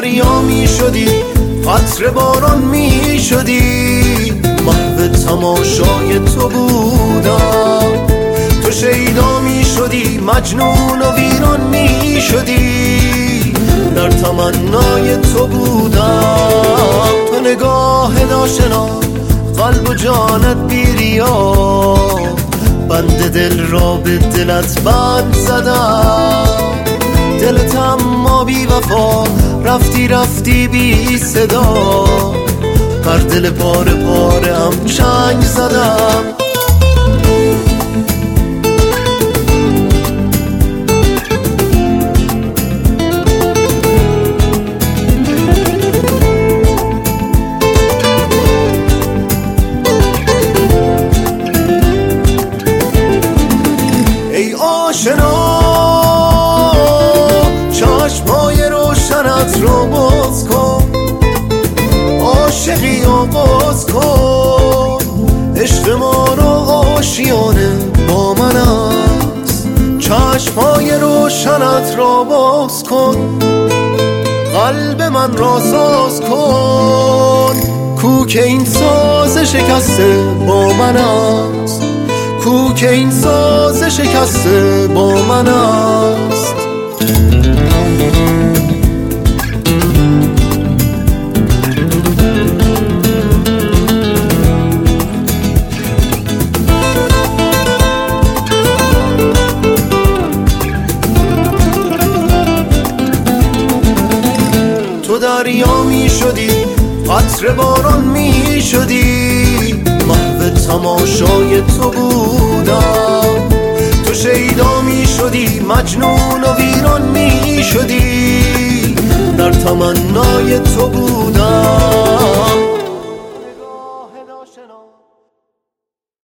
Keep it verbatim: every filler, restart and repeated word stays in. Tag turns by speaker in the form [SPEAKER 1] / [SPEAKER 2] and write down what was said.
[SPEAKER 1] دریا می شدی، قطره باران می شدی، محو تماشای تو بودم. تو شیدا می شدی، مجنون و ویران می شدی، در تمنای تو بودم. تو نگاه ناشنا، قلب و جانت بیریا، بند دل را به دلت بند زدم. دلت اما بی وفا، رفتی رفتی بی صدا، بر دل پاره پاره هم چنگ زدم. ای آشنا، چشمای روشنت رو باز کن، عاشقی آغاز کن. عشق ما رو آشیانه با من است، چشمای روشنت را باز کن، قلب من را ساز کن. کو که این ساز شکسته با من است، کو که این ساز شکسته با من است. تو دریا می شدی، قطره باران می شدی، محو تماشای تو بودم. تو شیدا می شدی، مجنون و ویران می شدی، در تمنای تو بودم.